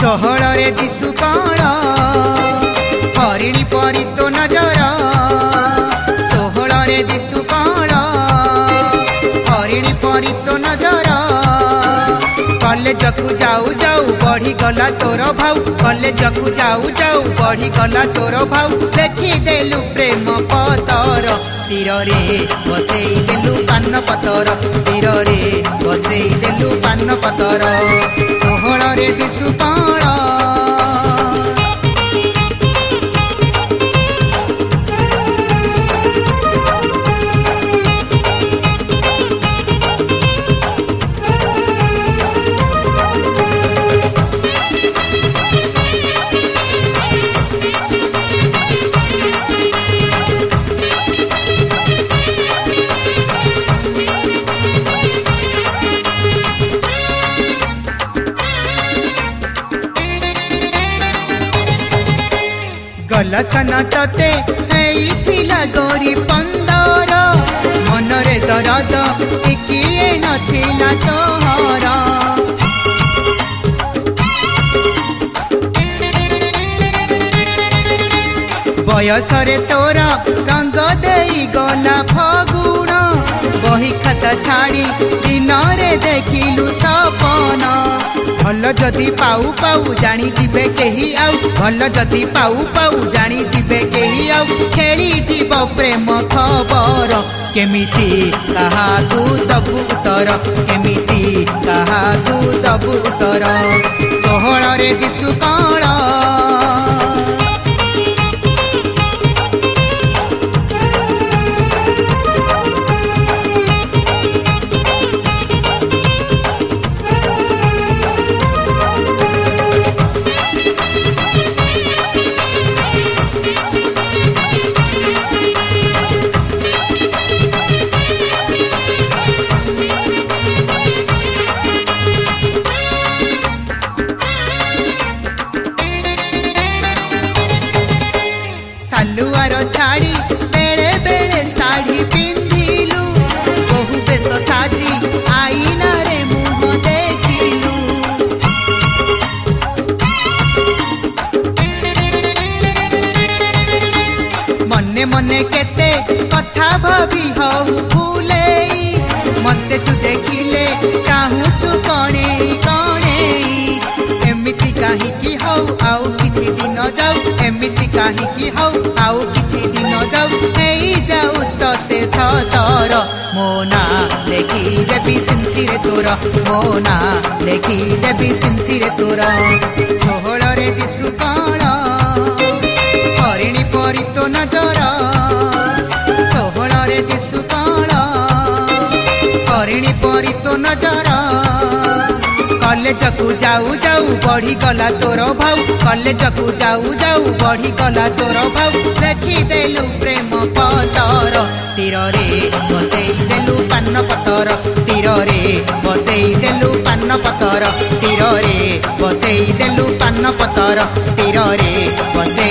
षोहल रे दिशु कण हरिणी परी तो नजर षोहल रे दिशु कण हरिणी परी तो नजर कॉलेज को जाऊ जाऊ बढ़ी गला तोर भाऊ कॉलेज को जाऊ जाऊ बढ़ी गला तोर भाऊ देखी देलु प्रेम पतर तीर रे बसई देलु पान पतर तीर रे बसई देलु पान पतर षोहल रे दिशु कण गलसन तते हेइथिला गोरी पंदर मनरे दरद टिकिए नथिला तोहर बयसरे तोरा रंग देई गला फगुण बही खाता छाड़ी दिन रे देखिलु सपन भल जदि पाऊ पाऊ जानी जीवे केही आउ भल जदि पाऊ पाऊ जानी जीवे केही आउ खेली जीव प्रेम खबर केमिति काहाकू दबु उतर केमिति काहाकू दबु उतर षोहल रे दिशु कण सालुआर छाड़ी बेले बेले साड़ी पिंधिलु बहु बेश साजी आईना रे मुह देखिलु मने मने केते कथा भाभी हऊ फूलेई मते तू देखिले चाहूछु कणे कणे एमिति काहे की हऊ आउ किछि दिन जाऊ एमिति काहे की हऊ आउ किछि दिन जाऊ हेई जाऊ तते सतर मोना देखी देवी सिंथि रे तोर मोना देखी देवी सिंथि रे तोर षोहल रे दिशु कण हरिणी परी तो नजर षोहल रे दिशु कण हरिणी परी तो नजर कॉलेज को जाऊ जाऊ बढ़ी गला तोर भाऊ कॉलेज को जाऊ जाऊ बढ़ी गला तोर भाऊ देखी देलु प्रेम पतर तीर रे बसई देलु पान पतर तीर रे बसई देलु पान पतर तीर रे बसई देलु पान पतर तीर रे बसई